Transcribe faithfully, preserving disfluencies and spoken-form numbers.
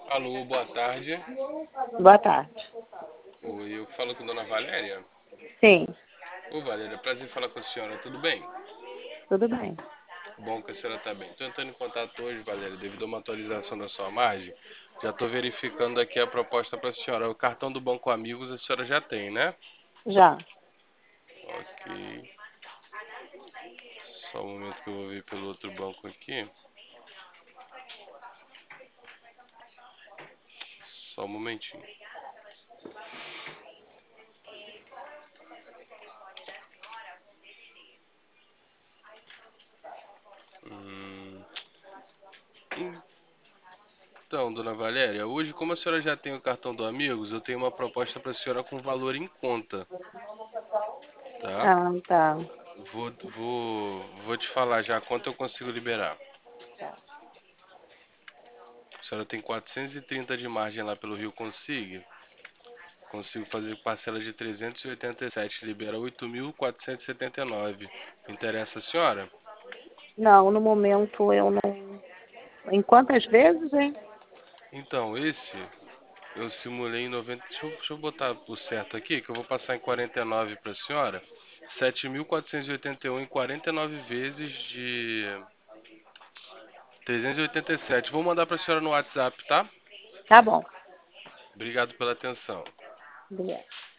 Alô, boa tarde. Boa tarde. Oi, eu falo com Dona Valéria. Sim, Ô, Valéria, prazer em falar com a senhora, tudo bem? tudo bem. Bom que a senhora tá bem. Tô entrando em contato hoje, Valéria, devido a uma atualização da sua margem. Já tô verificando aqui a proposta para a senhora. O cartão do Banco Amigos a senhora já tem, né? Já. Ok. Só um momento que eu vou ver pelo outro banco aqui. Só um momentinho. Hum, Então, Dona Valéria, hoje, como a senhora já tem o cartão do Amigos, eu tenho uma proposta para a senhora com valor em conta, tá? Ah, tá. Vou, vou, vou te falar já quanto eu consigo liberar. A senhora tem quatrocentos e trinta de margem lá pelo Rio Consigue. Consigo fazer parcela de trezentos e oitenta e sete, libera oito mil quatrocentos e setenta e nove. Interessa a senhora? Não, no momento eu não. Em quantas vezes, hein? Então, esse eu simulei em noventa. Deixa eu, deixa eu botar por certo aqui, que eu vou passar em quarenta e nove para a senhora. sete mil quatrocentos e oitenta e um em quarenta e nove vezes de trezentos e oitenta e sete. Vou mandar para a senhora no WhatsApp, tá? Tá bom. Obrigado pela atenção. Obrigada.